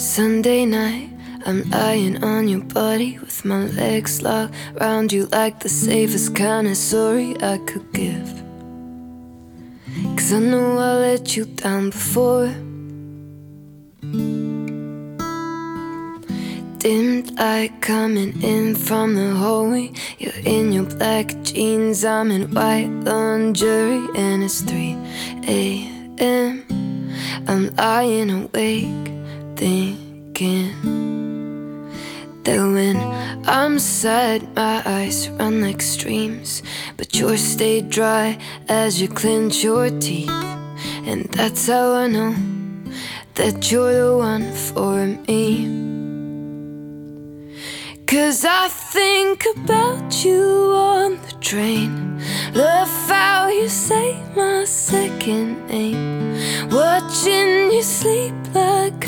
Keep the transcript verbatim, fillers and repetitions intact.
Sunday night, I'm lying on your body with my legs locked round you like the safest kind of sorry I could give. Cause I know I let you down before. Dim light coming in from the hallway. You're in your black jeans, I'm in white lingerie. And it's three a m I'm lying awake thinking that when I'm sad, my eyes run like streams, but yours stay dry as you clench your teeth. And that's how I know that you're the one for me. Cause I think about you on the train. Love how you say my second name, watching you sleep like